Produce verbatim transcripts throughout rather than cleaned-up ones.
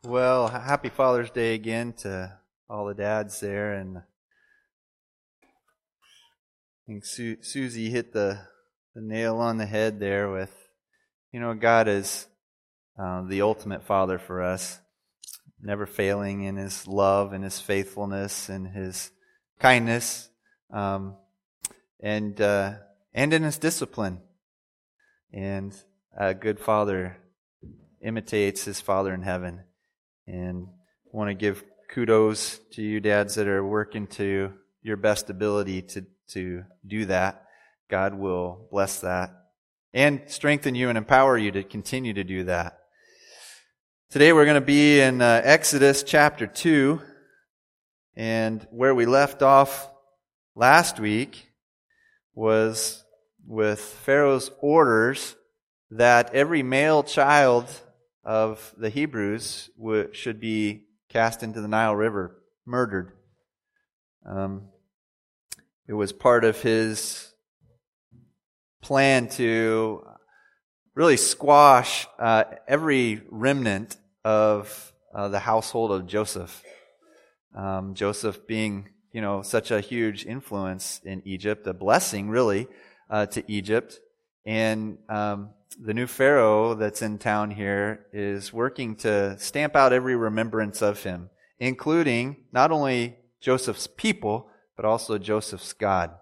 Well, happy Father's Day again to all the dads there, and I think Su- Susie hit the, the nail on the head there with, you know, God is uh, the ultimate Father for us, never failing in His love and His faithfulness and His kindness, um, and uh, and in His discipline. And a good Father imitates His Father in heaven. And I want to give kudos to you dads that are working to your best ability to, to do that. God will bless that and strengthen you and empower you to continue to do that. Today we're going to be in uh, Exodus chapter two, and where we left off last week was with Pharaoh's orders that every male child of the Hebrews w- should be cast into the Nile River, murdered. Um, it was part of his plan to really squash uh, every remnant of uh, the household of Joseph. Um, Joseph being, you know, such a huge influence in Egypt, a blessing really uh, to Egypt, and um, the new Pharaoh that's in town here is working to stamp out every remembrance of him, including not only Joseph's people, but also Joseph's God.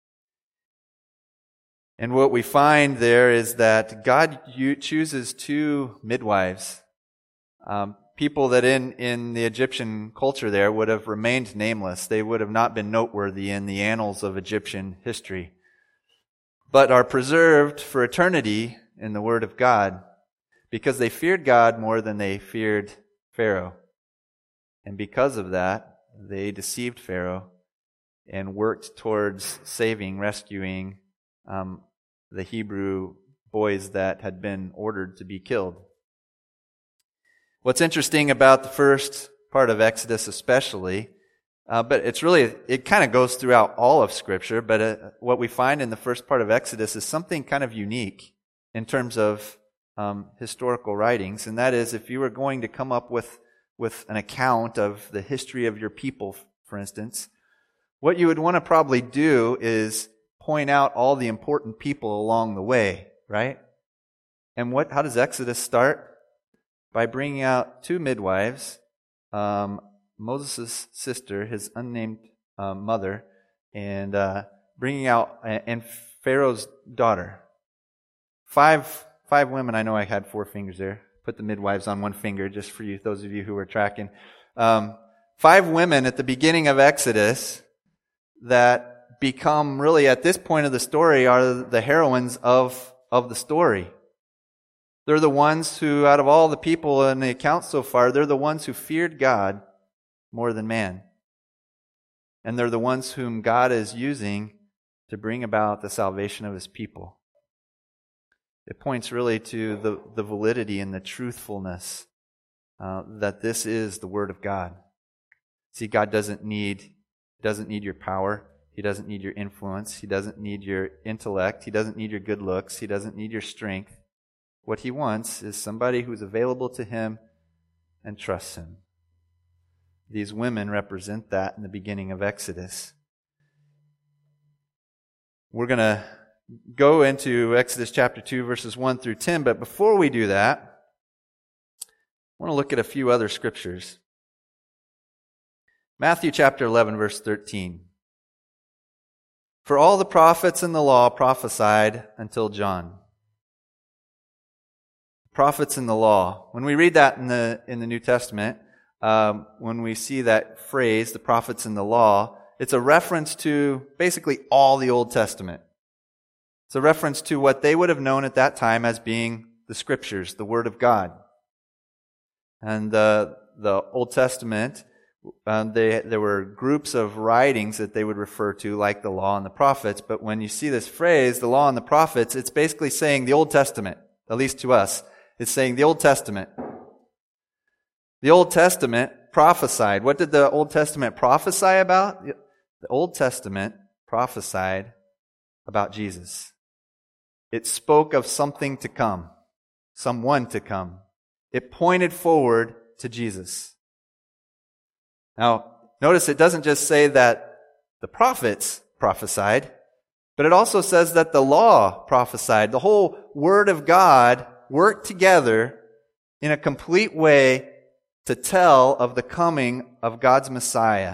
And what we find there is that God chooses two midwives, um, people that in, in the Egyptian culture there would have remained nameless. They would have not been noteworthy in the annals of Egyptian history, but are preserved for eternity in the Word of God, because they feared God more than they feared Pharaoh. And because of that, they deceived Pharaoh and worked towards saving, rescuing um, the Hebrew boys that had been ordered to be killed. What's interesting about the first part of Exodus especially, uh, but it's really, it kind of goes throughout all of Scripture, but uh, what we find in the first part of Exodus is something kind of unique in terms of um, historical writings, and that is, if you were going to come up with, with an account of the history of your people, for instance, what you would want to probably do is point out all the important people along the way, right? And what? How does Exodus start? By bringing out two midwives, um, Moses' sister, his unnamed uh, mother, and uh, bringing out, and Pharaoh's daughter. Five five women. I know I had four fingers there. Put the midwives on one finger, just for you, those of you who were tracking. Um, five women at the beginning of Exodus that become really, at this point of the story, are the heroines of, of the story. They're the ones who, out of all the people in the account so far, they're the ones who feared God more than man. And they're the ones whom God is using to bring about the salvation of His people. It points really to the, the validity and the truthfulness uh, that this is the Word of God. See, God doesn't need doesn't need your power. He doesn't need your influence. He doesn't need your intellect. He doesn't need your good looks. He doesn't need your strength. What He wants is somebody who's available to Him and trusts Him. These women represent that in the beginning of Exodus. We're going to go into Exodus chapter two, verses one through ten, but before we do that, I want to look at a few other scriptures. Matthew chapter eleven, verse thirteen. For all the prophets in the law prophesied until John. Prophets in the law. When we read that in the in the New Testament, um, when we see that phrase, the prophets in the law, it's a reference to basically all the Old Testament. It's a reference to what they would have known at that time as being the Scriptures, the Word of God. And uh, the Old Testament, um, they, there were groups of writings that they would refer to, like the Law and the Prophets. But when you see this phrase, the Law and the Prophets, it's basically saying the Old Testament, at least to us. It's saying the Old Testament. The Old Testament prophesied. What did the Old Testament prophesy about? The Old Testament prophesied about Jesus. It spoke of something to come, someone to come. It pointed forward to Jesus. Now, notice it doesn't just say that the prophets prophesied, but it also says that the law prophesied. The whole Word of God worked together in a complete way to tell of the coming of God's Messiah.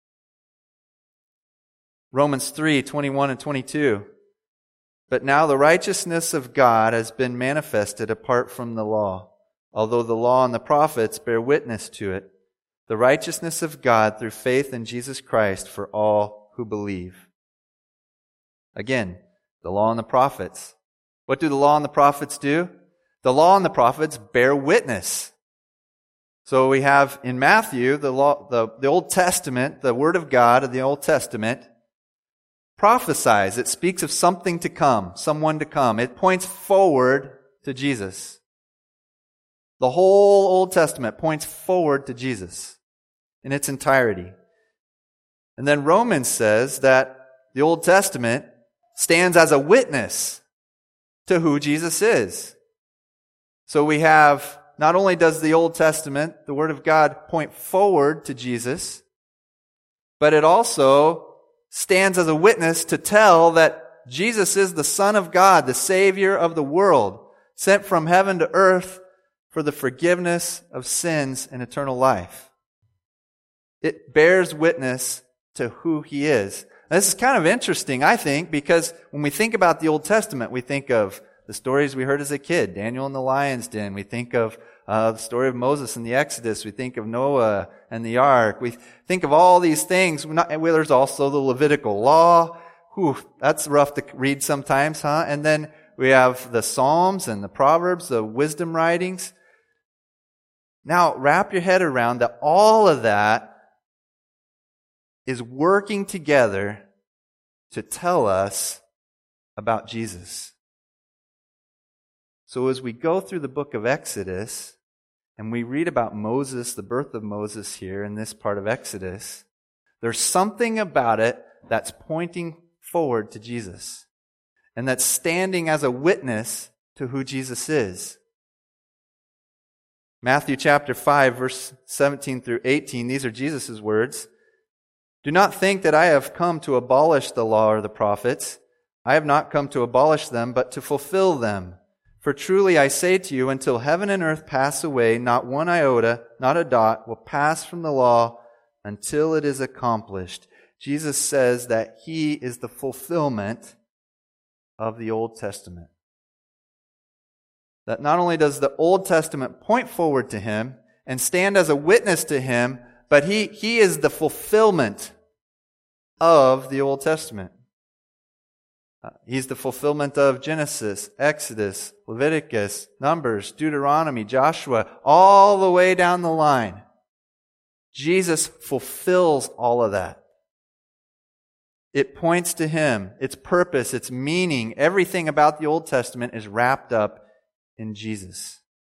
Romans three, twenty-one and twenty-two. But now the righteousness of God has been manifested apart from the law, although the law and the prophets bear witness to it. The righteousness of God through faith in Jesus Christ for all who believe. Again, the law and the prophets. What do the law and the prophets do? The law and the prophets bear witness. So we have in Matthew, the law, the, the Old Testament, the Word of God of the Old Testament, prophesies. It speaks of something to come, someone to come. It points forward to Jesus. The whole Old Testament points forward to Jesus in its entirety. And then Romans says that the Old Testament stands as a witness to who Jesus is. So we have, not only does the Old Testament, the Word of God, point forward to Jesus, but it also stands as a witness to tell that Jesus is the Son of God, the Savior of the world, sent from heaven to earth for the forgiveness of sins and eternal life. It bears witness to who He is. Now, this is kind of interesting, I think, because when we think about the Old Testament, we think of the stories we heard as a kid, Daniel in the lion's den. We think of uh, the story of Moses in the Exodus. We think of Noah and the ark. We think of all these things. We're not, well, there's also the Levitical law. Whew, that's rough to read sometimes, huh? And then we have the Psalms and the Proverbs, the wisdom writings. Now, wrap your head around that all of that is working together to tell us about Jesus. So as we go through the book of Exodus, and we read about Moses, the birth of Moses here in this part of Exodus, there's something about it that's pointing forward to Jesus, and that's standing as a witness to who Jesus is. Matthew chapter five, verse seventeen through eighteen, these are Jesus' words. Do not think that I have come to abolish the law or the prophets. I have not come to abolish them, but to fulfill them. For truly I say to you, until heaven and earth pass away, not one iota, not a dot, will pass from the law until it is accomplished. Jesus says that He is the fulfillment of the Old Testament. That not only does the Old Testament point forward to Him and stand as a witness to Him, but He, he is the fulfillment of the Old Testament. Uh, he's the fulfillment of Genesis, Exodus, Leviticus, Numbers, Deuteronomy, Joshua, all the way down the line. Jesus fulfills all of that. It points to Him, its purpose, its meaning, everything about the Old Testament is wrapped up in Jesus.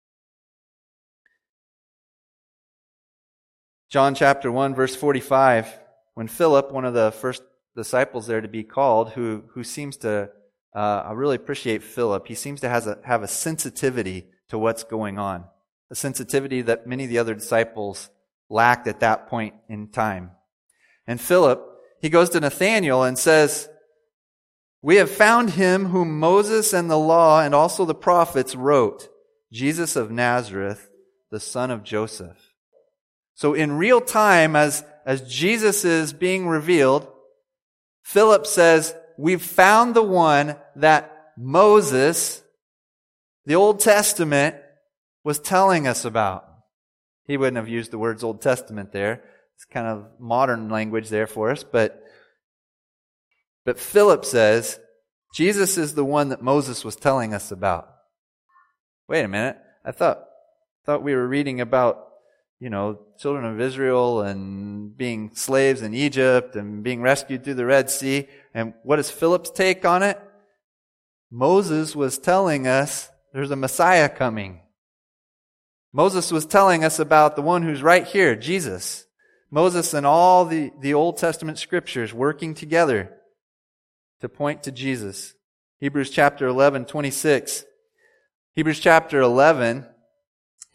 John chapter one, verse forty-five, when Philip, one of the first disciples there to be called, who, who seems to, uh, I really appreciate Philip, he seems to has a, have a sensitivity to what's going on. A sensitivity that many of the other disciples lacked at that point in time. And Philip, he goes to Nathanael and says, we have found Him whom Moses and the law and also the prophets wrote, Jesus of Nazareth, the son of Joseph. So in real time, as, as Jesus is being revealed, Philip says, we've found the one that Moses, the Old Testament, was telling us about. He wouldn't have used the words Old Testament there. It's kind of modern language there for us, but But Philip says, Jesus is the one that Moses was telling us about. Wait a minute. I thought, thought we were reading about, you know, children of Israel and being slaves in Egypt and being rescued through the Red Sea. And what is Philip's take on it? Moses was telling us there's a Messiah coming. Moses was telling us about the one who's right here, Jesus. Moses and all the, the Old Testament scriptures working together to point to Jesus. Hebrews chapter eleven, twenty-six. Hebrews chapter eleven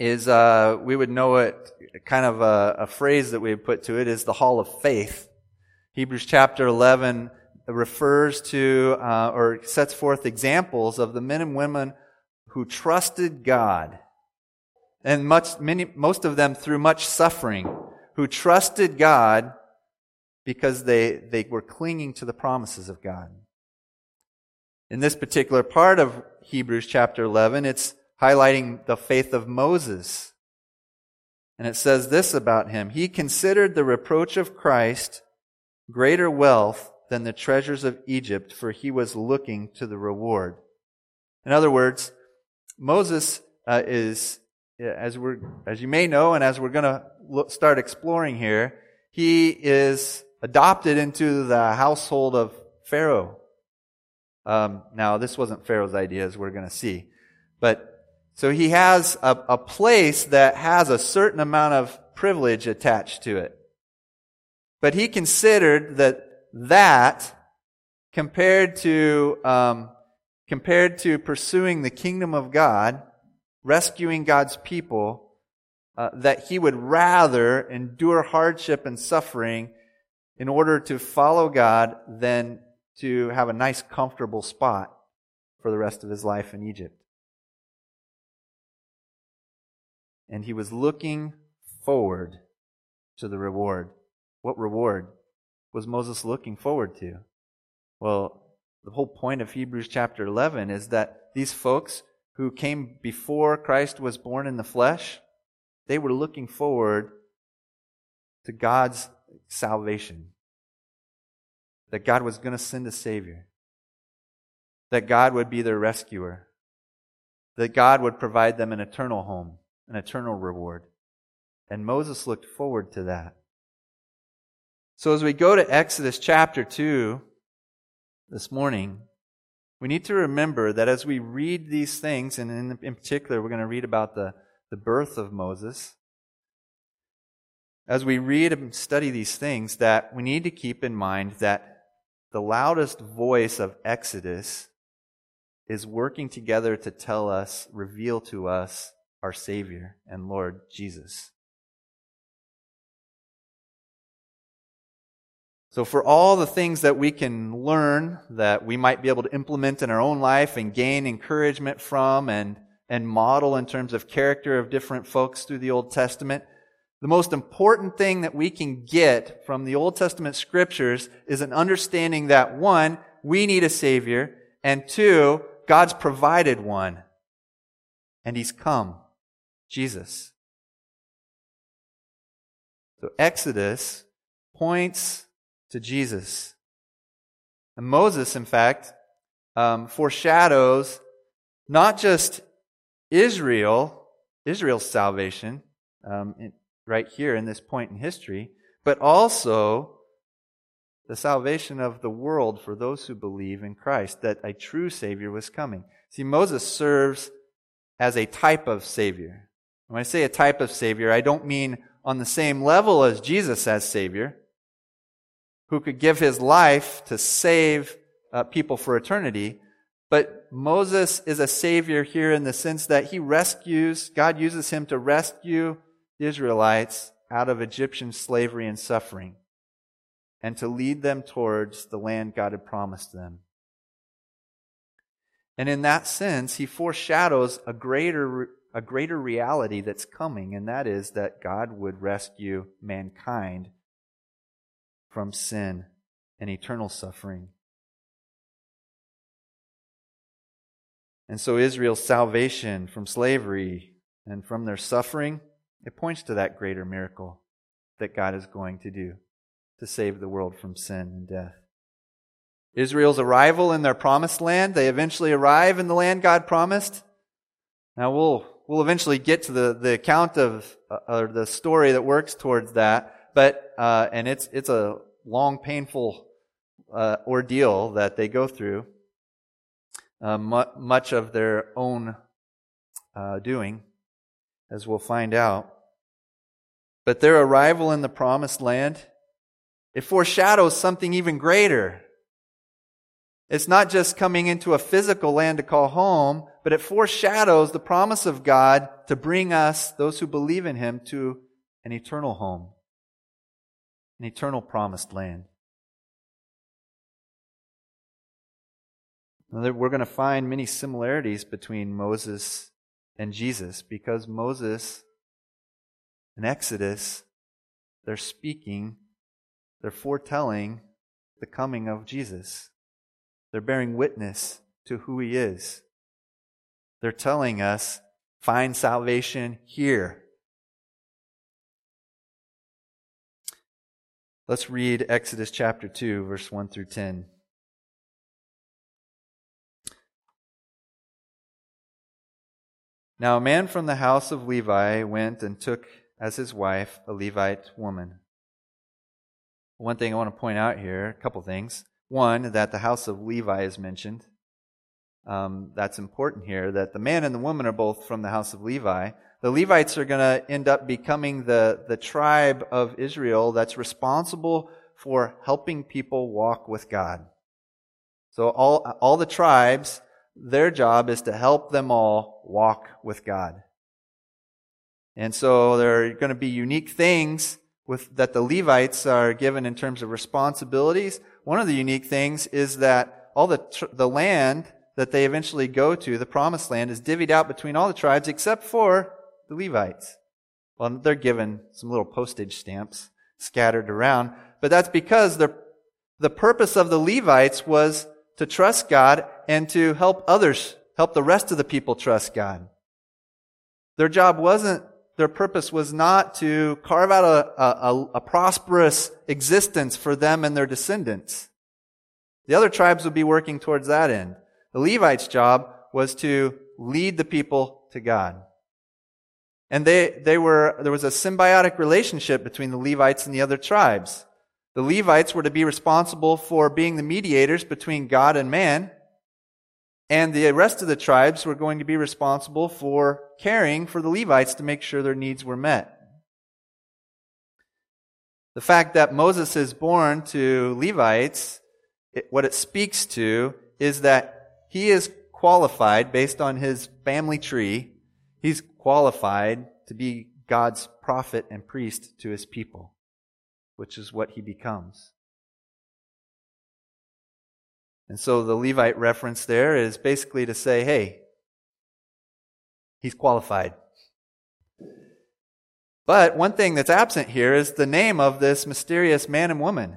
is, uh, we would know it, kind of a, a phrase that we would put to it is the hall of faith. Hebrews chapter eleven refers to, uh, or sets forth examples of the men and women who trusted God. And much, many, most of them through much suffering, who trusted God because they, they were clinging to the promises of God. In this particular part of Hebrews chapter eleven, it's highlighting the faith of Moses. And it says this about him: he considered the reproach of Christ greater wealth than the treasures of Egypt, for he was looking to the reward. In other words, Moses uh, is, as we're, as you may know, and as we're going to start exploring here, he is adopted into the household of Pharaoh. Um, now, this wasn't Pharaoh's idea, as we're going to see. But, so he has a, a place that has a certain amount of privilege attached to it. But he considered that that, compared to, um, compared to pursuing the kingdom of God, rescuing God's people, uh, that he would rather endure hardship and suffering in order to follow God than to have a nice, comfortable spot for the rest of his life in Egypt. And he was looking forward to the reward. What reward was Moses looking forward to? Well, the whole point of Hebrews chapter eleven is that these folks who came before Christ was born in the flesh, they were looking forward to God's salvation. That God was going to send a Savior. That God would be their rescuer. That God would provide them an eternal home, an eternal reward. And Moses looked forward to that. So as we go to Exodus chapter two this morning, we need to remember that as we read these things, and in, in particular we're going to read about the, the birth of Moses, as we read and study these things, that we need to keep in mind that the loudest voice of Exodus is working together to tell us, reveal to us our Savior and Lord Jesus. So for all the things that we can learn, that we might be able to implement in our own life and gain encouragement from and, and model in terms of character of different folks through the Old Testament, the most important thing that we can get from the Old Testament scriptures is an understanding that, one, we need a Savior, and two, God's provided one. And He's come, Jesus. So Exodus points to Jesus. And Moses, in fact, um, foreshadows not just Israel, Israel's salvation, um, in, right here in this point in history, but also the salvation of the world for those who believe in Christ, that a true Savior was coming. See, Moses serves as a type of Savior. When I say a type of Savior, I don't mean on the same level as Jesus as Savior, who could give His life to save uh, people for eternity. But Moses is a Savior here in the sense that he rescues, God uses him to rescue the Israelites out of Egyptian slavery and suffering, and to lead them towards the land God had promised them. And in that sense, he foreshadows a greater, a greater reality that's coming, and that is that God would rescue mankind from sin and eternal suffering. And so Israel's salvation from slavery and from their suffering, it points to that greater miracle that God is going to do to save the world from sin and death. Israel's arrival in their promised land, they eventually arrive in the land God promised. Now we'll we'll eventually get to the, the account of uh, or the story that works towards that. But, uh, and it's, it's a long, painful, uh, ordeal that they go through, uh, mu- much of their own, uh, doing, as we'll find out. But their arrival in the promised land, it foreshadows something even greater. It's not just coming into a physical land to call home, but it foreshadows the promise of God to bring us, those who believe in Him, to an eternal home, an eternal promised land. Now, we're going to find many similarities between Moses and Jesus, because Moses and Exodus, they're speaking, they're foretelling the coming of Jesus. They're bearing witness to who He is. They're telling us, find salvation here. Let's read Exodus chapter two, verse one through ten. Now a man from the house of Levi went and took as his wife a Levite woman. One thing I want to point out here, a couple things. One, that the house of Levi is mentioned. Um, that's important here, that the man and the woman are both from the house of Levi. The Levites are going to end up becoming the, the tribe of Israel that's responsible for helping people walk with God. So all, all the tribes, their job is to help them all walk with God. And so there are going to be unique things with that the Levites are given in terms of responsibilities. One of the unique things is that all the tr- the land that they eventually go to, the promised land, is divvied out between all the tribes except for the Levites. Well, they're given some little postage stamps scattered around, but that's because the the purpose of the Levites was to trust God and to help others, help the rest of the people trust God. Their job wasn't, their purpose was not to carve out a, a, a prosperous existence for them and their descendants. The other tribes would be working towards that end. The Levites' job was to lead the people to God. And they, they were, there was a symbiotic relationship between the Levites and the other tribes. The Levites were to be responsible for being the mediators between God and man, and the rest of the tribes were going to be responsible for caring for the Levites to make sure their needs were met. The fact that Moses is born to Levites, it, what it speaks to is that he is qualified, based on his family tree, he's qualified to be God's prophet and priest to His people, which is what he becomes. And so the Levite reference there is basically to say, hey, he's qualified. But one thing that's absent here is the name of this mysterious man and woman.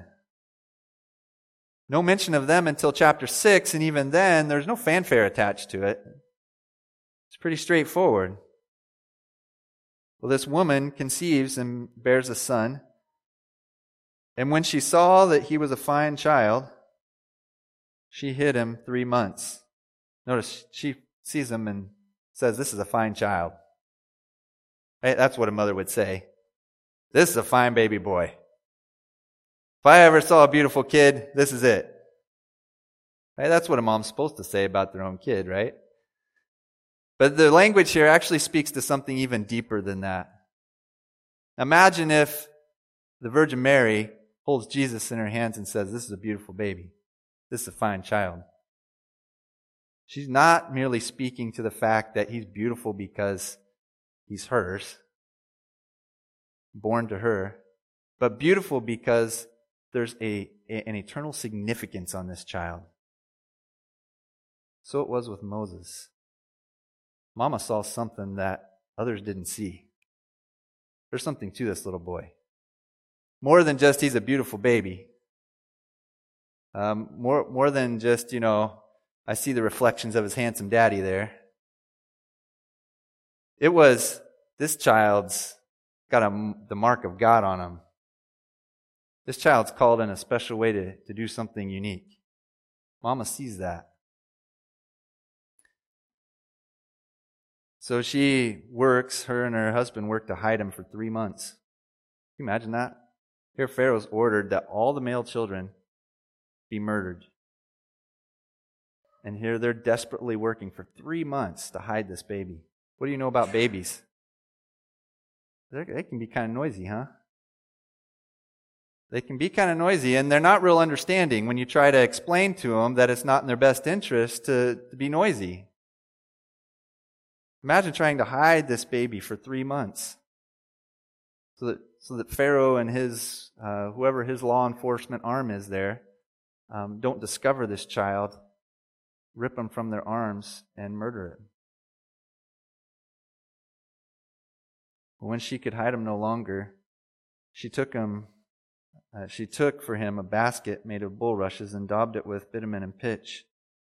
No mention of them until chapter six, and even then, there's no fanfare attached to it. It's pretty straightforward. Well, this woman conceives and bears a son. And when she saw that he was a fine child, she hid him three months. Notice, she sees him and says, this is a fine child. Right? That's what a mother would say. This is a fine baby boy. If I ever saw a beautiful kid, this is it. Right? That's what a mom's supposed to say about their own kid, right? But the language here actually speaks to something even deeper than that. Imagine if the Virgin Mary holds Jesus in her hands and says, this is a beautiful baby. This is a fine child. She's not merely speaking to the fact that he's beautiful because he's hers, born to her, but beautiful because there's a, a an eternal significance on this child. So it was with Moses. Mama saw something that others didn't see. There's something to this little boy. More than just he's a beautiful baby. Um, more, more than just, you know, I see the reflections of his handsome daddy there. It was, this child's got a, the mark of God on him. This child's called in a special way to, to do something unique. Mama sees that. So she works, her and her husband work to hide him for three months. Can you imagine that? Here Pharaoh's ordered that all the male children be murdered. And here they're desperately working for three months to hide this baby. What do you know about babies? They're, they can be kind of noisy, huh? They can be kind of noisy, and they're not real understanding when you try to explain to them that it's not in their best interest to, to be noisy. Imagine trying to hide this baby for three months so that so that Pharaoh and his uh, whoever his law enforcement arm is there um, don't discover this child, rip him from their arms, and murder it. But when she could hide him no longer, she took him. Uh, she took for him a basket made of bulrushes and daubed it with bitumen and pitch.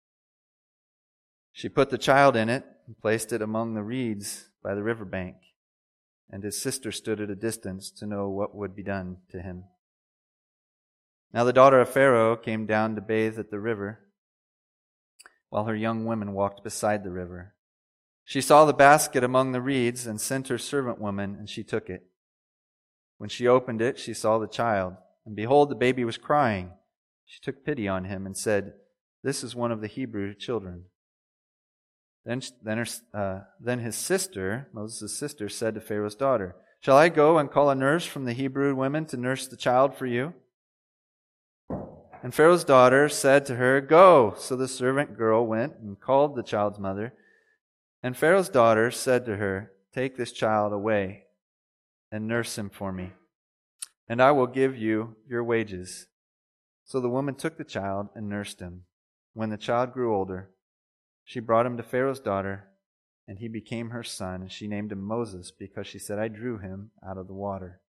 She put the child in it and placed it among the reeds by the river bank, and his sister stood at a distance to know what would be done to him. Now the daughter of Pharaoh came down to bathe at the river, while her young women walked beside the river. She saw the basket among the reeds and sent her servant woman, and she took it. When she opened it, she saw the child, and behold, the baby was crying. She took pity on him and said, "This is one of the Hebrew children." Then, then, her, uh, then his sister, Moses' sister, said to Pharaoh's daughter, "Shall I go and call a nurse from the Hebrew women to nurse the child for you?" And Pharaoh's daughter said to her, "Go." So the servant girl went and called the child's mother. And Pharaoh's daughter said to her, "Take this child away and nurse him for me, and I will give you your wages." So the woman took the child and nursed him. When the child grew older, she brought him to Pharaoh's daughter, and he became her son, and she named him Moses, because she said, "I drew him out of the water."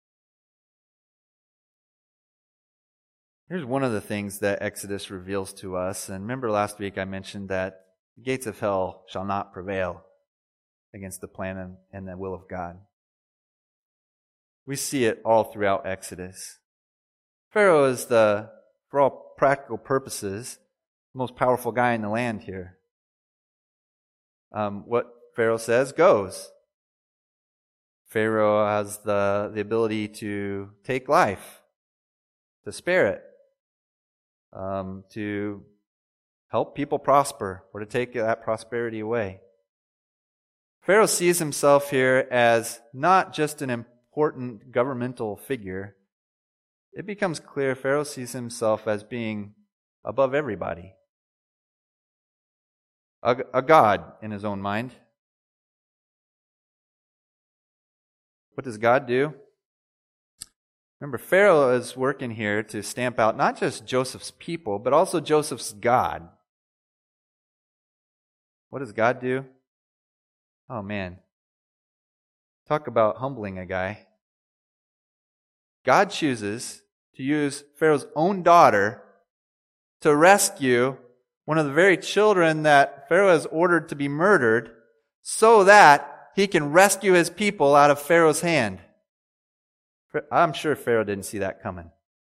Here's one of the things that Exodus reveals to us. And remember last week I mentioned that the gates of hell shall not prevail against the plan and the will of God. We see it all throughout Exodus. Pharaoh is the, for all practical purposes, the most powerful guy in the land here. Um, what Pharaoh says goes. Pharaoh has the, the ability to take life, to spare it, um, to help people prosper, or to take that prosperity away. Pharaoh sees himself here as not just an important governmental figure. It becomes clear Pharaoh sees himself as being above everybody. A, a god in his own mind. What does God do? Remember, Pharaoh is working here to stamp out not just Joseph's people, but also Joseph's God. What does God do? Oh man. Talk about humbling a guy. God chooses to use Pharaoh's own daughter to rescue one of the very children that Pharaoh has ordered to be murdered, so that he can rescue his people out of Pharaoh's hand. I'm sure Pharaoh didn't see that coming.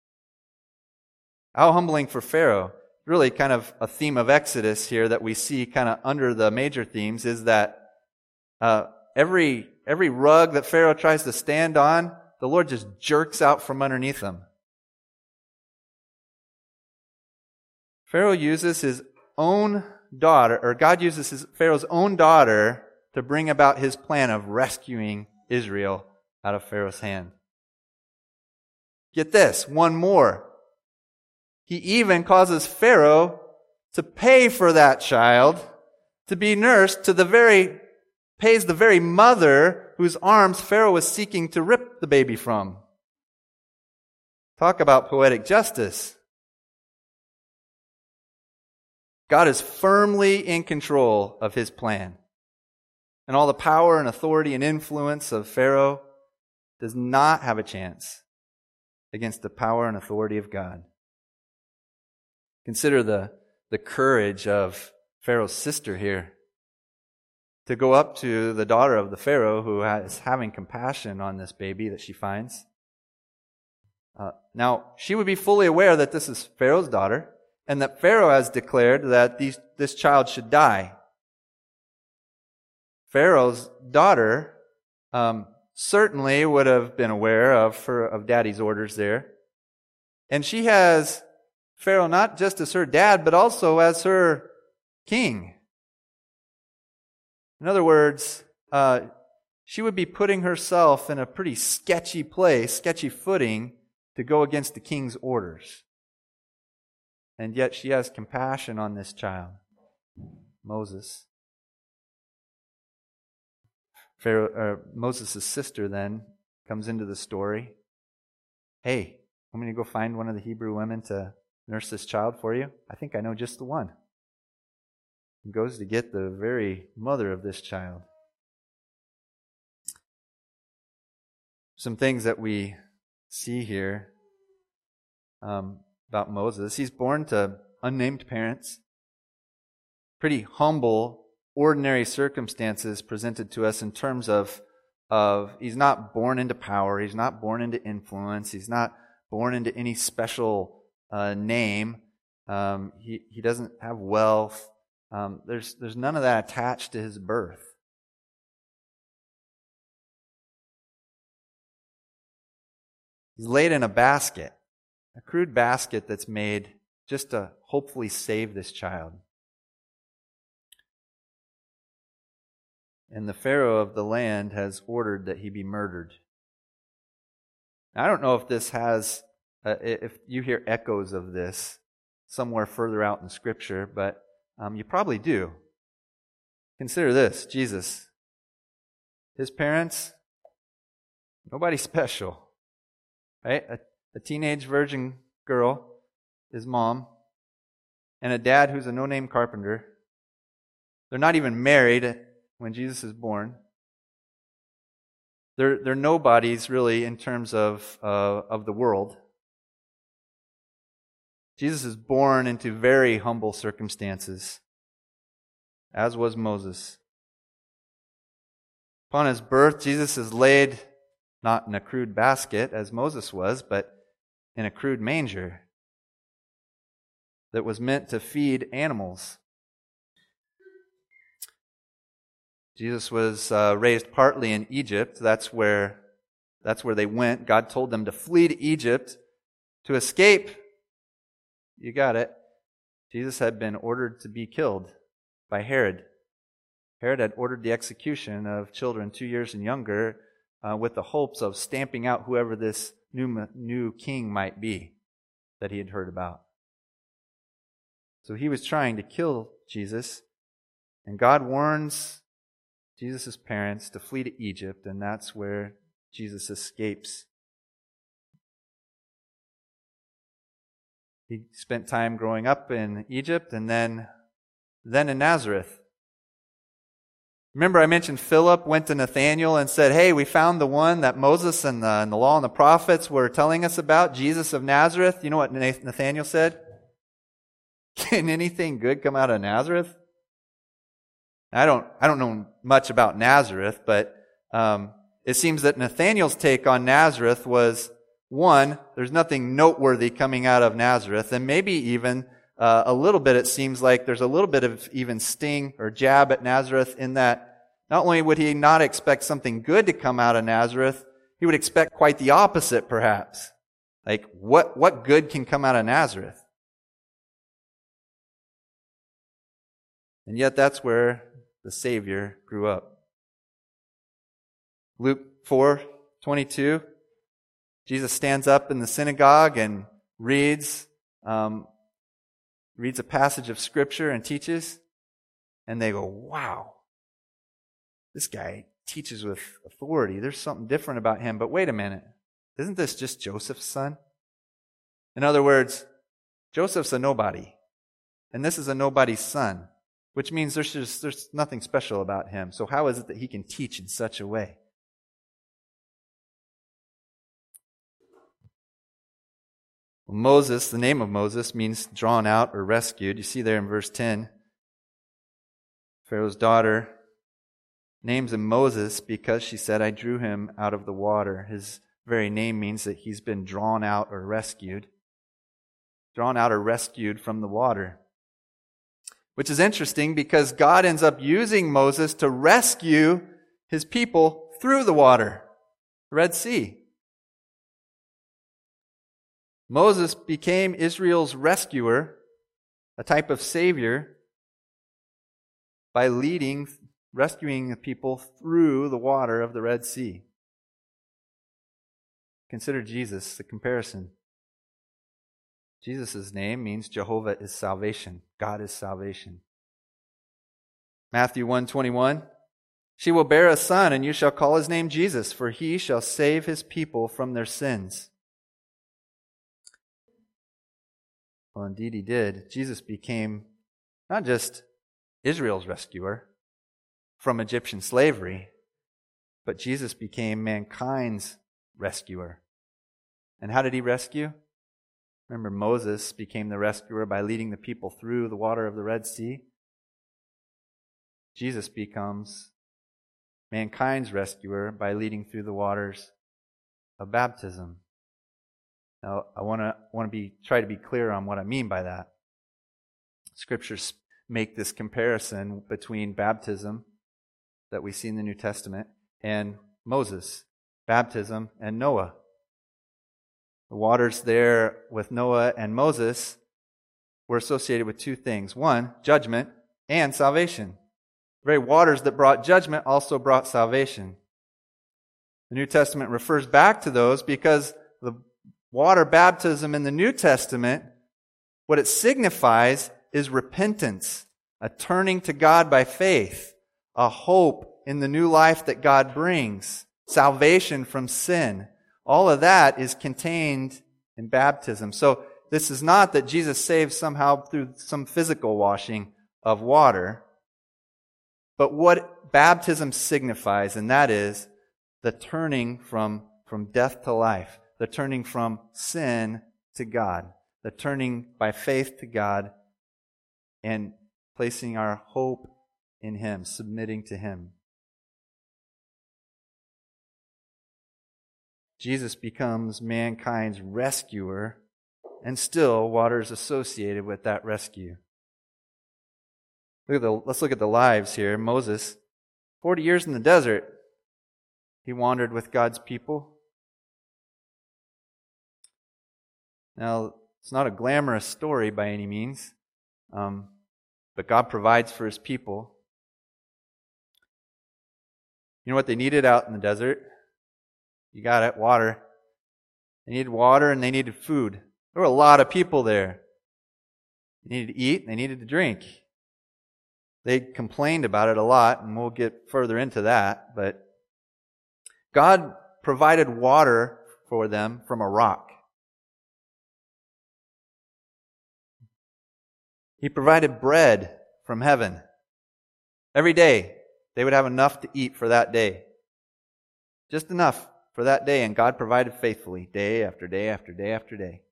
How humbling for Pharaoh. Really kind of a theme of Exodus here that we see kind of under the major themes is that uh, every every rug that Pharaoh tries to stand on, the Lord just jerks out from underneath them. Pharaoh uses his own daughter, or God uses his, Pharaoh's own daughter to bring about his plan of rescuing Israel out of Pharaoh's hand. Get this, one more. He even causes Pharaoh to pay for that child to be nursed to the very, pays the very mother whose arms Pharaoh was seeking to rip the baby from. Talk about poetic justice. God is firmly in control of his plan. And all the power and authority and influence of Pharaoh does not have a chance against the power and authority of God. Consider the, the courage of Pharaoh's sister here to go up to the daughter of the Pharaoh who is having compassion on this baby that she finds. Uh, now, she would be fully aware that this is Pharaoh's daughter and that Pharaoh has declared that these, this child should die. Pharaoh's daughter um, certainly would have been aware of her, of daddy's orders there. And she has Pharaoh not just as her dad, but also as her king. In other words, uh, she would be putting herself in a pretty sketchy place, sketchy footing, to go against the king's orders. And yet she has compassion on this child, Moses. Pharaoh, or Moses' sister then comes into the story. Hey, want me to go find one of the Hebrew women to nurse this child for you? I think I know just the one. And goes to get the very mother of this child. Some things that we see here um, about Moses. He's born to unnamed parents. Pretty humble, ordinary circumstances presented to us in terms of, of he's not born into power. He's not born into influence. He's not born into any special uh, name. Um, he, he doesn't have wealth. Um, there's, there's none of that attached to his birth. He's laid in a basket, a crude basket that's made just to hopefully save this child. And the Pharaoh of the land has ordered that he be murdered. Now, I don't know if this has, uh, if you hear echoes of this somewhere further out in Scripture, but um, you probably do. Consider this, Jesus. His parents, nobody special. Right? A, a teenage virgin girl, his mom, and a dad who's a no-name carpenter. They're not even married when Jesus is born. They're, they're nobodies, really, in terms of, uh, of the world. Jesus is born into very humble circumstances, as was Moses. Upon his birth, Jesus is laid not in a crude basket, as Moses was, but in a crude manger that was meant to feed animals. Jesus was uh, raised partly in Egypt. That's where, that's where they went. God told them to flee to Egypt to escape. You got it. Jesus had been ordered to be killed by Herod. Herod had ordered the execution of children two years and younger uh, with the hopes of stamping out whoever this new, new king might be that he had heard about. So he was trying to kill Jesus, and God warns Jesus' parents to flee to Egypt, and that's where Jesus escapes. He spent time growing up in Egypt and then, then in Nazareth. Remember I mentioned Philip went to Nathanael and said, hey, we found the one that Moses and the, and the law and the prophets were telling us about, Jesus of Nazareth. You know what Nathanael said? Can anything good come out of Nazareth? I don't, I don't know much about Nazareth, but um, it seems that Nathanael's take on Nazareth was, one, there's nothing noteworthy coming out of Nazareth, and maybe even uh, a little bit, it seems like there's a little bit of even sting or jab at Nazareth in that not only would he not expect something good to come out of Nazareth, he would expect quite the opposite, perhaps. Like, what, what good can come out of Nazareth? And yet that's where the Savior grew up. Luke four twenty-two, Jesus stands up in the synagogue and reads, um, reads a passage of Scripture and teaches, and they go, wow, this guy teaches with authority. There's something different about him. But wait a minute, isn't this just Joseph's son? In other words, Joseph's a nobody, and this is a nobody's son. Which means there's just, there's nothing special about him. So how is it that he can teach in such a way? Well, Moses, the name of Moses, means drawn out or rescued. You see there in verse ten. Pharaoh's daughter names him Moses because she said, I drew him out of the water. His very name means that he's been drawn out or rescued. Drawn out or rescued from the water. Which is interesting because God ends up using Moses to rescue his people through the water, the Red Sea. Moses became Israel's rescuer, a type of savior, by leading, rescuing the people through the water of the Red Sea. Consider Jesus, the comparison. Jesus' name means Jehovah is salvation. God is salvation. Matthew one twenty-one, She will bear a son, and you shall call his name Jesus, for he shall save his people from their sins. Well, indeed he did. Jesus became not just Israel's rescuer from Egyptian slavery, but Jesus became mankind's rescuer. And how did he rescue? Remember, Moses became the rescuer by leading the people through the water of the Red Sea. Jesus becomes mankind's rescuer by leading through the waters of baptism. Now, I want to want to be try to be clear on what I mean by that. Scriptures make this comparison between baptism that we see in the New Testament and Moses, baptism and Noah. The waters there with Noah and Moses were associated with two things. One, judgment and salvation. The very waters that brought judgment also brought salvation. The New Testament refers back to those because the water baptism in the New Testament, what it signifies is repentance, a turning to God by faith, a hope in the new life that God brings, salvation from sin. All of that is contained in baptism. So this is not that Jesus saves somehow through some physical washing of water, but what baptism signifies, and that is the turning from, from death to life, the turning from sin to God, the turning by faith to God and placing our hope in Him, submitting to Him. Jesus becomes mankind's rescuer, and still water is associated with that rescue. Look at the, let's look at the lives here. Moses, forty years in the desert, he wandered with God's people. Now, it's not a glamorous story by any means, um, but God provides for His people. You know what they needed out in the desert? You got it, water. They needed water and they needed food. There were a lot of people there. They needed to eat and they needed to drink. They complained about it a lot, and we'll get further into that, but God provided water for them from a rock. He provided bread from heaven. Every day, they would have enough to eat for that day. Just enough for that day, and God provided faithfully, day after day after day after day.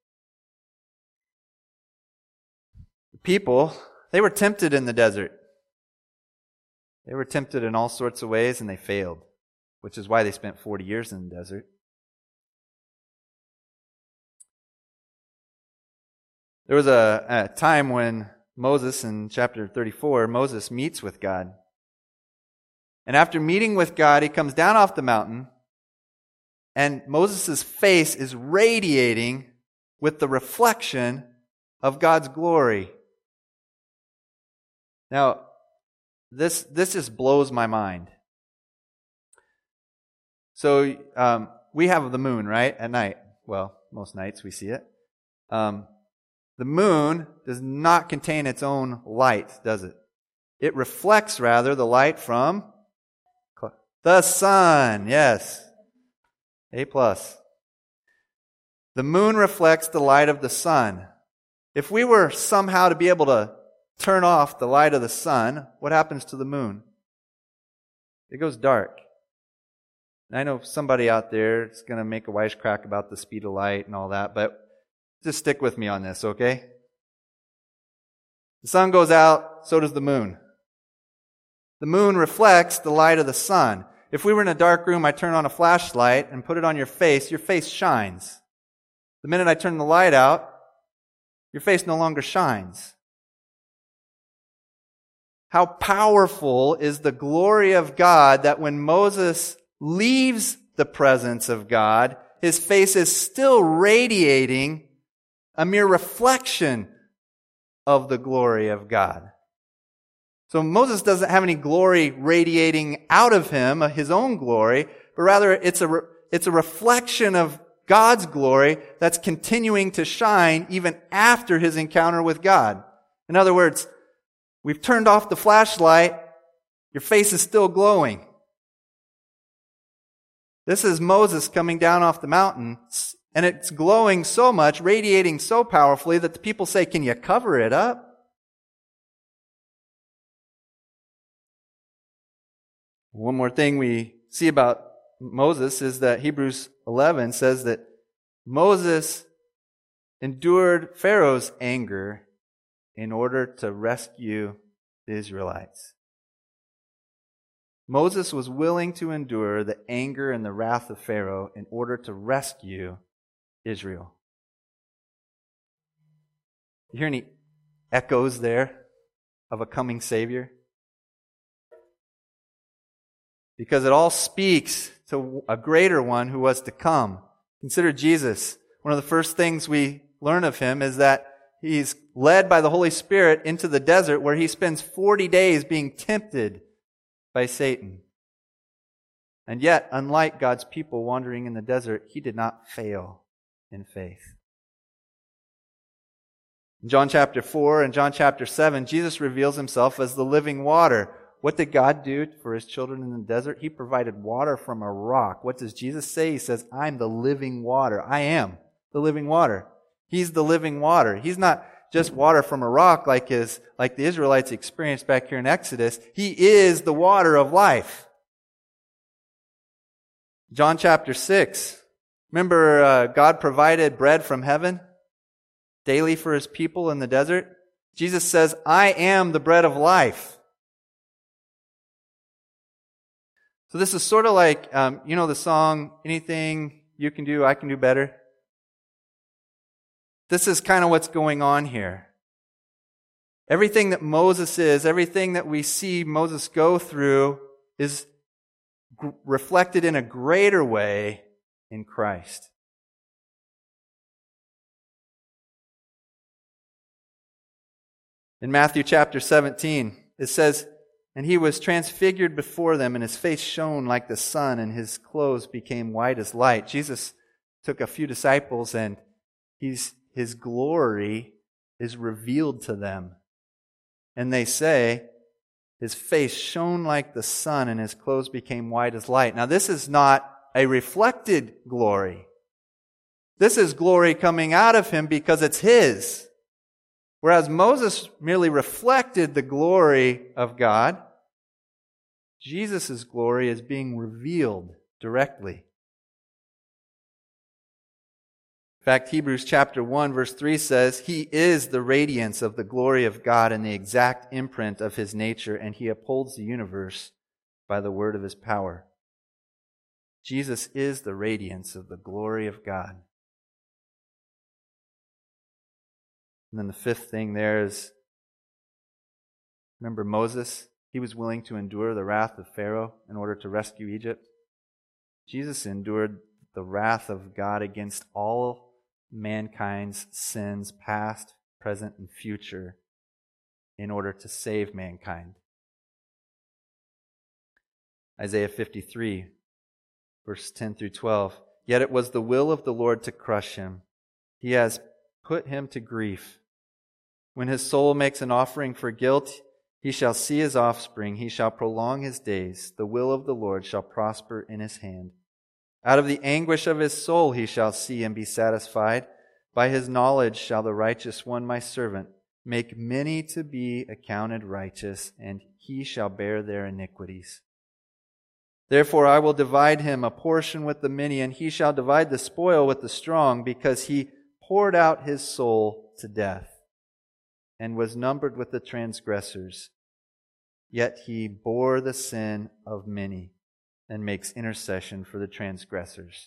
The people, they were tempted in the desert. They were tempted in all sorts of ways, and they failed, which is why they spent forty years in the desert. There was a, a time when Moses, in chapter thirty-four, Moses meets with God. And after meeting with God, he comes down off the mountain, and Moses' face is radiating with the reflection of God's glory. Now, this this just blows my mind. So, um, we have the moon, right, at night. Well, most nights we see it. Um, the moon does not contain its own light, does it? It reflects, rather, the light from the sun. Yes. A plus. The moon reflects the light of the sun. If we were somehow to be able to turn off the light of the sun, what happens to the moon? It goes dark. And I know somebody out there is going to make a wisecrack about the speed of light and all that, but just stick with me on this, okay? The sun goes out, so does the moon. The moon reflects the light of the sun. If we were in a dark room, I turn on a flashlight and put it on your face, your face shines. The minute I turn the light out, your face no longer shines. How powerful is the glory of God that when Moses leaves the presence of God, his face is still radiating a mere reflection of the glory of God. So Moses doesn't have any glory radiating out of him, his own glory, but rather it's a, re- it's a reflection of God's glory that's continuing to shine even after his encounter with God. In other words, we've turned off the flashlight, your face is still glowing. This is Moses coming down off the mountain, and it's glowing so much, radiating so powerfully that the people say, "Can you cover it up?" One more thing we see about Moses is that Hebrews eleven says that Moses endured Pharaoh's anger in order to rescue the Israelites. Moses was willing to endure the anger and the wrath of Pharaoh in order to rescue Israel. You hear any echoes there of a coming Savior? Because it all speaks to a greater one who was to come. Consider Jesus. One of the first things we learn of him is that he's led by the Holy Spirit into the desert where he spends forty days being tempted by Satan. And yet, unlike God's people wandering in the desert, he did not fail in faith. In John chapter four and John chapter seven, Jesus reveals himself as the living water. What did God do for his children in the desert? He provided water from a rock. What does Jesus say? He says, "I'm the living water." I am the living water. He's the living water. He's not just water from a rock like his, like the Israelites experienced back here in Exodus. He is the water of life. John chapter six. Remember, uh, God provided bread from heaven daily for his people in the desert? Jesus says, "I am the bread of life." So this is sort of like, um, you know the song, "Anything you can do, I can do better"? This is kind of what's going on here. Everything that Moses is, everything that we see Moses go through is g- reflected in a greater way in Christ. In Matthew chapter seventeen, it says, "And he was transfigured before them, and his face shone like the sun, and his clothes became white as light." Jesus took a few disciples, and he's, his glory is revealed to them. And they say, "His face shone like the sun, and his clothes became white as light." Now, this is not a reflected glory. This is glory coming out of him because it's his. Whereas Moses merely reflected the glory of God, Jesus' glory is being revealed directly. In fact, Hebrews chapter one verse three says, "He is the radiance of the glory of God and the exact imprint of his nature, and he upholds the universe by the word of his power." Jesus is the radiance of the glory of God. And then the fifth thing there is, remember Moses? He was willing to endure the wrath of Pharaoh in order to rescue Egypt. Jesus endured the wrath of God against all mankind's sins, past, present, and future, in order to save mankind. Isaiah fifty-three, verse ten through twelve. "Yet it was the will of the Lord to crush him. He has put him to grief. When his soul makes an offering for guilt, he shall see his offspring. He shall prolong his days. The will of the Lord shall prosper in his hand. Out of the anguish of his soul he shall see and be satisfied. By his knowledge shall the righteous one, my servant, make many to be accounted righteous, and he shall bear their iniquities. Therefore I will divide him a portion with the many, and he shall divide the spoil with the strong, because he poured out his soul to death, and was numbered with the transgressors. Yet he bore the sin of many, and makes intercession for the transgressors."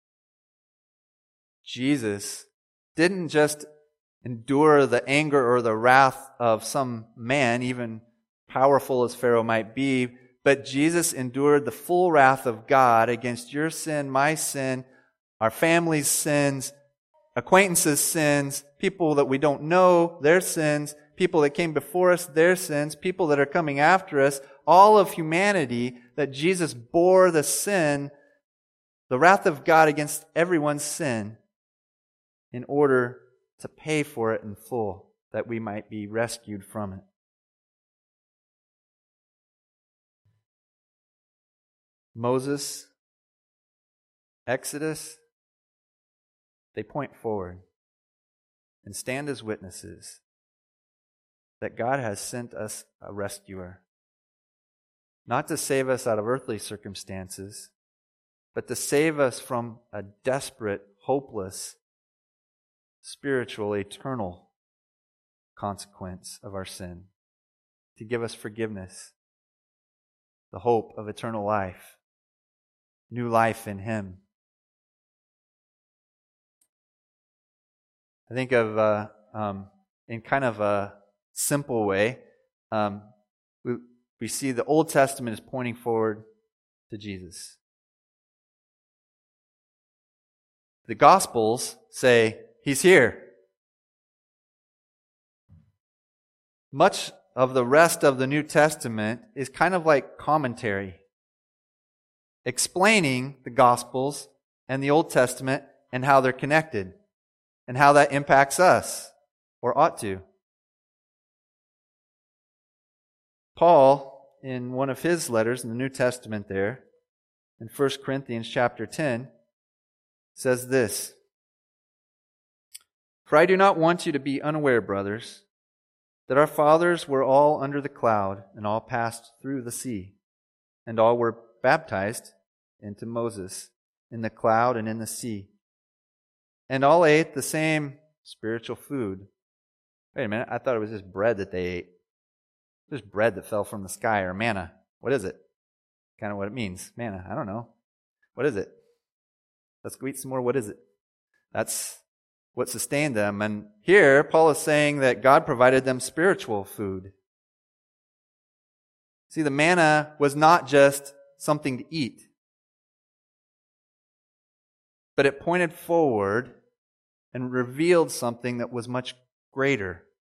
Jesus didn't just endure the anger or the wrath of some man, even powerful as Pharaoh might be, but Jesus endured the full wrath of God against your sin, my sin, our family's sins, acquaintances' sins, people that we don't know, their sins, people that came before us, their sins, people that are coming after us, all of humanity, that Jesus bore the sin, the wrath of God against everyone's sin, in order to pay for it in full, that we might be rescued from it. Moses Exodus, they point forward and stand as witnesses that God has sent us a rescuer, not to save us out of earthly circumstances, but to save us from a desperate, hopeless, spiritual, eternal consequence of our sin, to give us forgiveness, the hope of eternal life, new life in Him. I think of, uh, um, in kind of a simple way, um, we, we see the Old Testament is pointing forward to Jesus. The Gospels say, He's here. Much of the rest of the New Testament is kind of like commentary, explaining the Gospels and the Old Testament and how they're connected, and how that impacts us, or ought to. Paul, in one of his letters in the New Testament there, in First Corinthians chapter ten, says this, "For I do not want you to be unaware, brothers, that our fathers were all under the cloud, and all passed through the sea, and all were baptized into Moses in the cloud and in the sea. And all ate the same spiritual food." Wait a minute, I thought it was just bread that they ate. Just bread that fell from the sky, or manna. What is it? Kind of what it means. Manna, I don't know. What is it? Let's go eat some more. What is it? That's what sustained them. And here, Paul is saying that God provided them spiritual food. See, the manna was not just something to eat, but it pointed forward and revealed something that was much greater.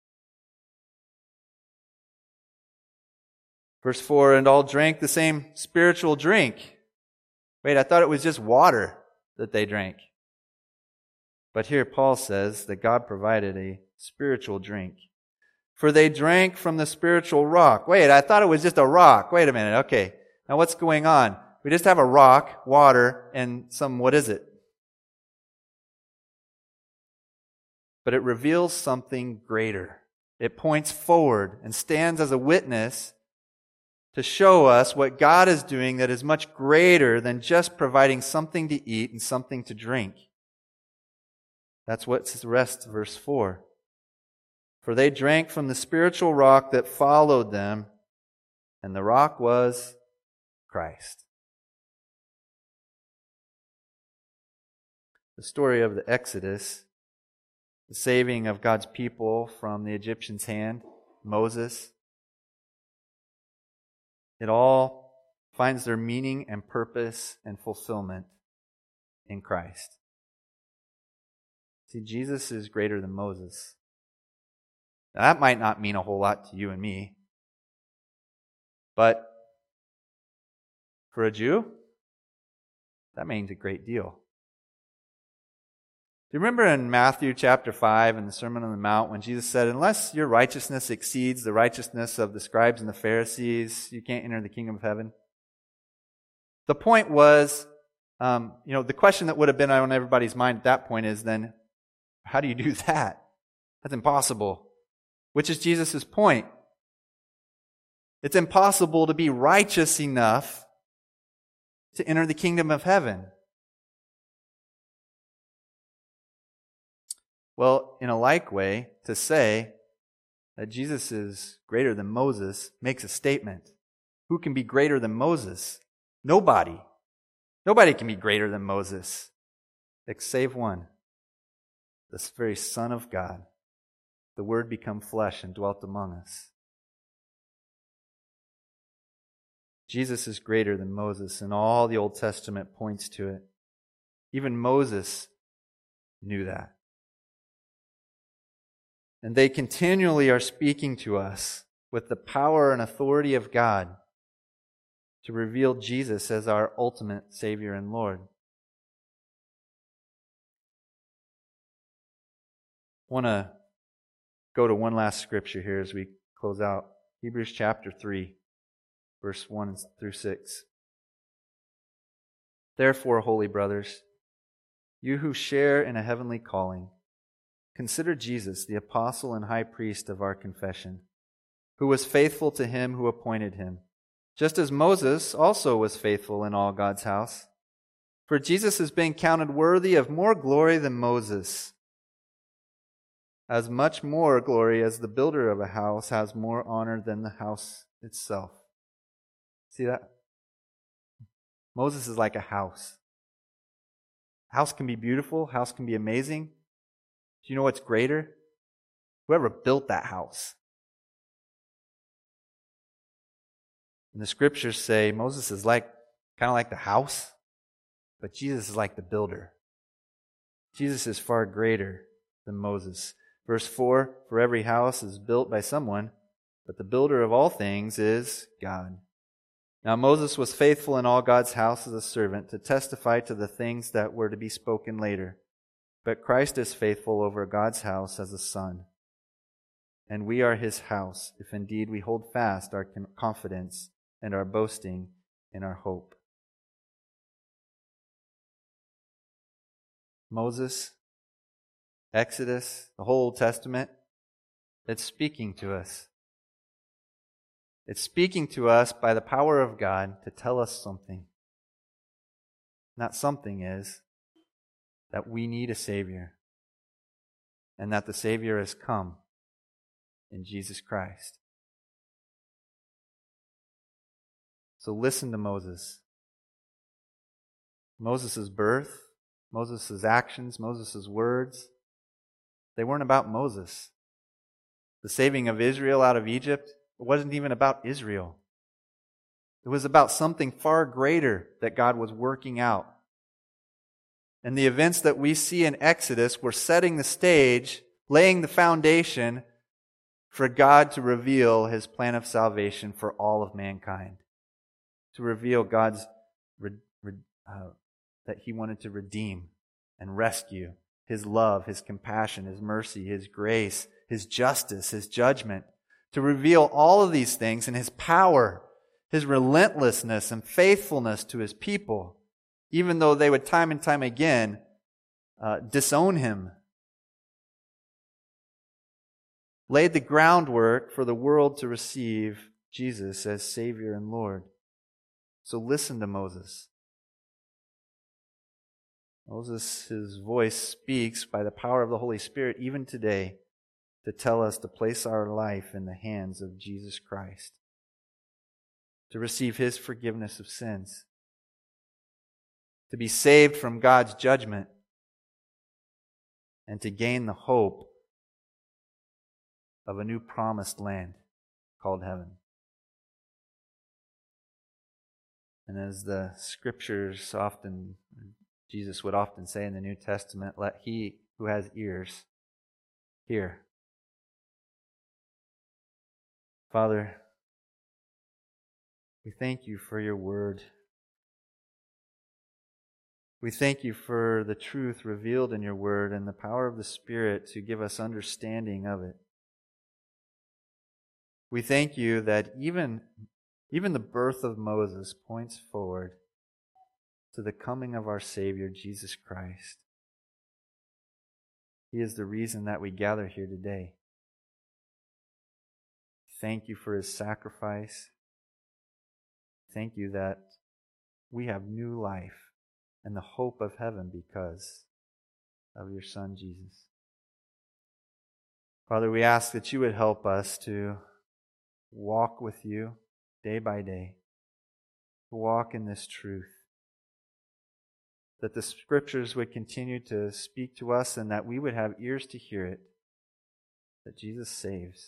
Verse four, "And all drank the same spiritual drink." Wait, I thought it was just water that they drank. But here Paul says that God provided a spiritual drink. "For they drank from the spiritual rock." Wait, I thought it was just a rock. Wait a minute, okay. Now what's going on? We just have a rock, water, and some, what is it? But it reveals something greater. It points forward and stands as a witness to show us what God is doing that is much greater than just providing something to eat and something to drink. That's what's the rest of verse four. "For they drank from the spiritual rock that followed them, and the rock was Christ." The story of the Exodus, the saving of God's people from the Egyptians' hand, Moses, it all finds their meaning and purpose and fulfillment in Christ. See, Jesus is greater than Moses. Now, that might not mean a whole lot to you and me, but for a Jew, that means a great deal. Do you remember in Matthew chapter five in the Sermon on the Mount when Jesus said, "Unless your righteousness exceeds the righteousness of the scribes and the Pharisees, you can't enter the kingdom of heaven"? The point was, um, you know, the question that would have been on everybody's mind at that point is then, how do you do that? That's impossible. Which is Jesus' point. It's impossible to be righteous enough to enter the kingdom of heaven. Well, in a like way, to say that Jesus is greater than Moses makes a statement. Who can be greater than Moses? Nobody. Nobody can be greater than Moses, save one, the very Son of God. The Word become flesh and dwelt among us. Jesus is greater than Moses, and all the Old Testament points to it. Even Moses knew that. And they continually are speaking to us with the power and authority of God to reveal Jesus as our ultimate Savior and Lord. I want to go to one last scripture here as we close out. Hebrews chapter three, verse one through six. Therefore, holy brothers, you who share in a heavenly calling, consider Jesus, the apostle and high priest of our confession, who was faithful to him who appointed him, just as Moses also was faithful in all God's house. For Jesus has been counted worthy of more glory than Moses, as much more glory as the builder of a house has more honor than the house itself. See that? Moses is like a house. A house can be beautiful. A house can be amazing. Do you know what's greater? Whoever built that house. And the scriptures say Moses is like kind of like the house, but Jesus is like the builder. Jesus is far greater than Moses. Verse four, for every house is built by someone, but the builder of all things is God. Now Moses was faithful in all God's house as a servant to testify to the things that were to be spoken later. But Christ is faithful over God's house as a son. And we are his house, if indeed we hold fast our confidence and our boasting in our hope. Moses, Exodus, the whole Old Testament, it's speaking to us. It's speaking to us by the power of God to tell us something. That something is that we need a Savior, and that the Savior has come in Jesus Christ. So listen to Moses. Moses' birth, Moses' actions, Moses' words, they weren't about Moses. The saving of Israel out of Egypt, it wasn't even about Israel. It was about something far greater that God was working out. And the events that we see in Exodus were setting the stage, laying the foundation for God to reveal his plan of salvation for all of mankind. To reveal God's, uh, that he wanted to redeem and rescue. His love, his compassion, his mercy, his grace, his justice, his judgment. To reveal all of these things and his power, his relentlessness and faithfulness to his people, even though they would time and time again uh, disown him. Laid the groundwork for the world to receive Jesus as Savior and Lord. So listen to Moses. Moses, his voice speaks by the power of the Holy Spirit even today to tell us to place our life in the hands of Jesus Christ, to receive his forgiveness of sins, to be saved from God's judgment, and to gain the hope of a new promised land called heaven. And as the scriptures often, Jesus would often say in the New Testament, let he who has ears hear. Father, we thank you for your word. We thank you for the truth revealed in your word and the power of the Spirit to give us understanding of it. We thank you that even, even the birth of Moses points forward to the coming of our Savior, Jesus Christ. He is the reason that we gather here today. Thank you for his sacrifice. Thank you that we have new life and the hope of heaven because of your Son, Jesus. Father, we ask that you would help us to walk with you day by day, to walk in this truth, that the Scriptures would continue to speak to us and that we would have ears to hear it, that Jesus saves.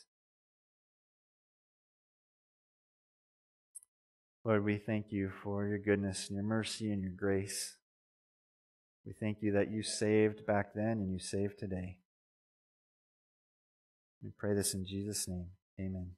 Lord, we thank you for your goodness and your mercy and your grace. We thank you that you saved back then and you save today. We pray this in Jesus' name. Amen.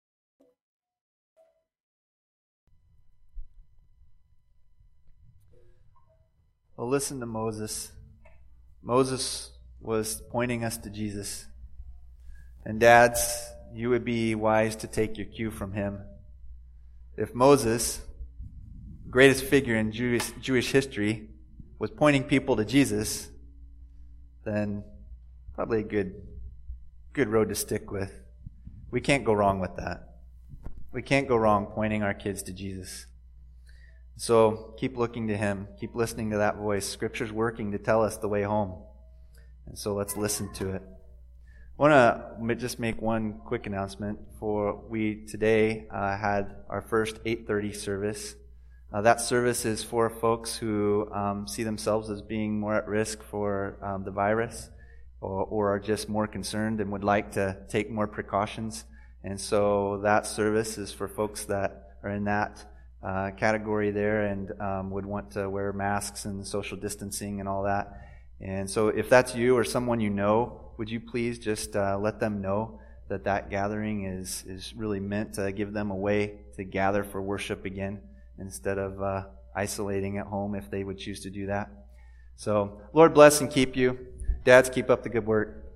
Well, listen to Moses. Moses was pointing us to Jesus. And dads, you would be wise to take your cue from him. If Moses greatest figure in Jewish, Jewish history was pointing people to Jesus, then probably a good, good road to stick with. We can't go wrong with that. We can't go wrong pointing our kids to Jesus. So keep looking to Him. Keep listening to that voice. Scripture's working to tell us the way home. And so let's listen to it. I want to just make one quick announcement. For we today uh, had our first eight thirty service. Uh, that service is for folks who um, see themselves as being more at risk for um, the virus, or, or are just more concerned and would like to take more precautions. And so that service is for folks that are in that uh, category there and um, would want to wear masks and social distancing and all that. And so if that's you or someone you know, would you please just uh, let them know that that gathering is, is really meant to give them a way to gather for worship again instead of uh, isolating at home if they would choose to do that. So Lord bless and keep you. Dads, keep up the good work.